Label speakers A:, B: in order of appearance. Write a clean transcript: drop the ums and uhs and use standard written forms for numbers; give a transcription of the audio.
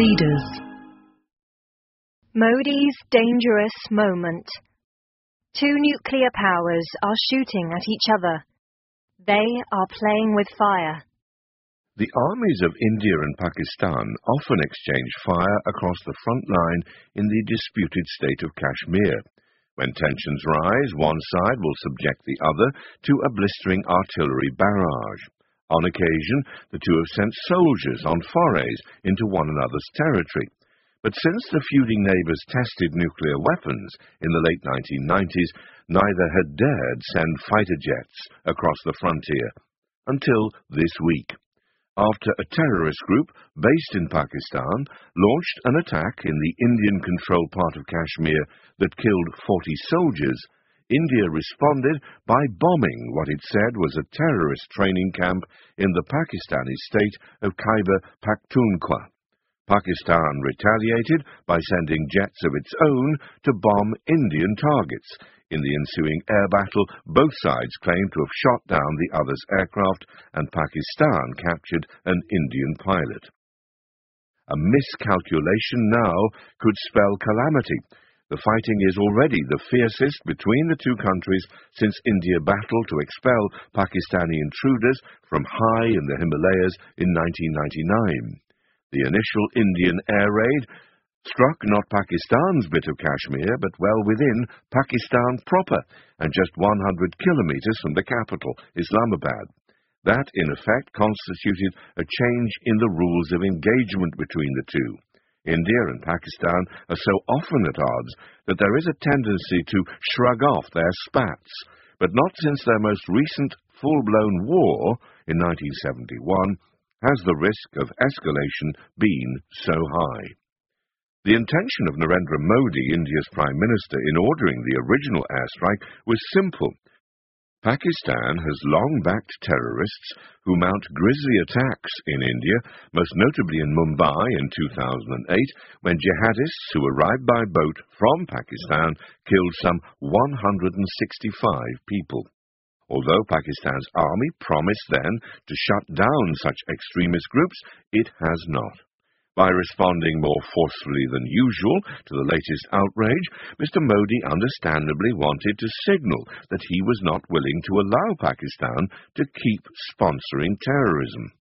A: leaders.
B: Modi's dangerous moment. Two nuclear powers are shooting at each other. They are playing with fire.
C: The armies of India and Pakistan often exchange fire across the front line in the disputed state of Kashmir. When tensions rise, one side will subject the other to a blistering artillery barrage. On occasion, the two have sent soldiers on forays into one another's territory. But since the feuding neighbours tested nuclear weapons in the late 1990s, neither had dared send fighter jets across the frontier. Until this week, after a terrorist group based in Pakistan launched an attack in the Indian-controlled part of Kashmir that killed 40 soldiers, India responded by bombing what it said was a terrorist training camp in the Pakistani state of Khyber Pakhtunkhwa. Pakistan retaliated by sending jets of its own to bomb Indian targets. In the ensuing air battle, both sides claimed to have shot down the other's aircraft, and Pakistan captured an Indian pilot. A miscalculation now could spell calamity. The fighting is already the fiercest between the two countries since India battled to expel Pakistani intruders from high in the Himalayas in 1999. The initial Indian air raid struck not Pakistan's bit of Kashmir, but well within Pakistan proper, and just 100 kilometres from the capital, Islamabad. That, in effect, constituted a change in the rules of engagement between the two. India and Pakistan are so often at odds that there is a tendency to shrug off their spats, but not since their most recent full-blown war in 1971 has the risk of escalation been so high. The intention of Narendra Modi, India's Prime Minister, in ordering the original airstrike was simple. Pakistan has long backed terrorists who mount grisly attacks in India, most notably in Mumbai in 2008, when jihadists who arrived by boat from Pakistan killed some 165 people. Although Pakistan's army promised then to shut down such extremist groups, it has not. By responding more forcefully than usual to the latest outrage, Mr. Modi understandably wanted to signal that he was not willing to allow Pakistan to keep sponsoring terrorism.